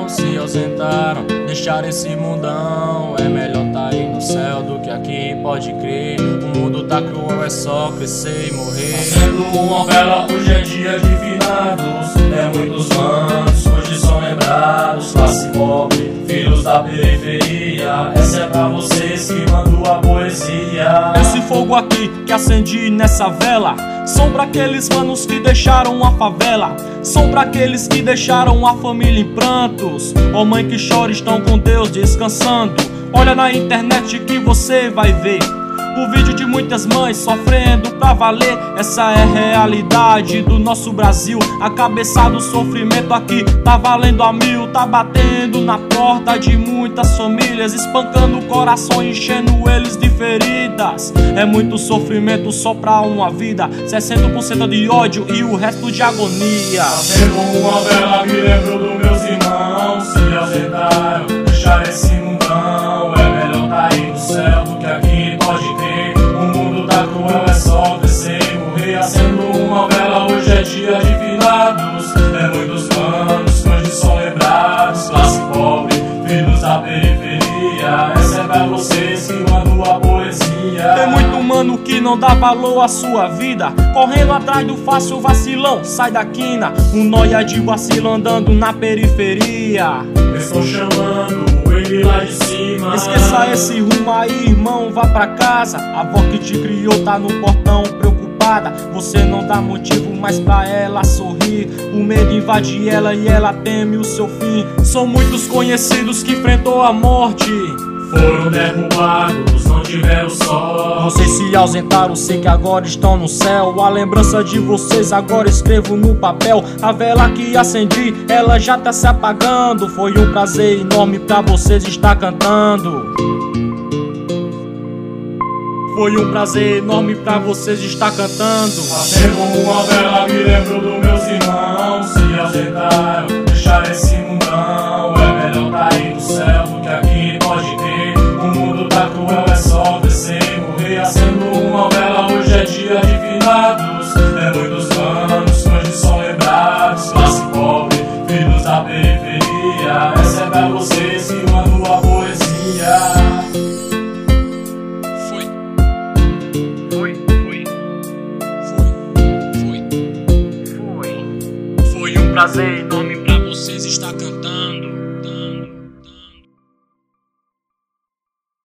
irmãos se ausentaram, deixaram esse mundão. É melhor tá aí no céu do que aqui, pode crer. O mundo tá cruel, é só crescer e morrer. Acendo uma vela, hoje é dia de finados. É muitos manos, hoje são lembrados. Classe pobre, filhos da periferia. Essa é pra vocês que mandam a poesia. Esse fogo aqui que acendi nessa vela são pra aqueles manos que deixaram a favela, são pra aqueles que deixaram a família em prantos. Ó mãe que chora, estão com Deus descansando. Olha na internet que você vai ver o vídeo de muitas mães sofrendo pra valer. Essa é a realidade do nosso Brasil. A cabeça do sofrimento aqui tá valendo a mil. Tá batendo na porta de muitas famílias, espancando o coração, enchendo eles de feridas. É muito sofrimento só pra uma vida, 60% de ódio e o resto de agonia. Acendo uma vela, me lembro dos meus irmãos se ausentaram, deixaram esse mundão. É melhor tá aí no céu do que aqui, pode crer. O mundo tá cruel, é só crescer e morrer. Acendo uma vela, hoje é dia de finados. É muitos manos que hoje são lembrados. Classe pobre, filhos da periferia. Essa é pra vocês que mandam a poesia. Tem muito mano que não dá valor à sua vida, correndo atrás do fácil vacilão, sai da quina. Um nóia de vacilo andando na periferia. Estou chamando ele lá de cima. Esqueça esse rumo aí, irmão, vá pra casa. A avó que te criou tá no portão preocupada. Você não dá motivo mais pra ela sorrir. O medo invade ela e ela teme o seu fim. São muitos conhecidos que enfrentou a morte, foram derrubados, não tiveram sorte. Vocês se ausentaram, sei que agora estão no céu. A lembrança de vocês agora escrevo no papel. A vela que acendi, ela já tá se apagando. Foi um prazer enorme pra vocês estar cantando. Foi um prazer enorme pra vocês estar cantando. Acendo uma vela, me lembro dos meus irmãos se ausentaram, deixaram esse mundão. É melhor tá aí no céu do que aqui, pode crer. O mundo tá cruel, é só descer e morrer. Acendo uma vela, hoje é dia de finados. É muitos manos que hoje são lembrados. Classe pobre, filhos da periferia.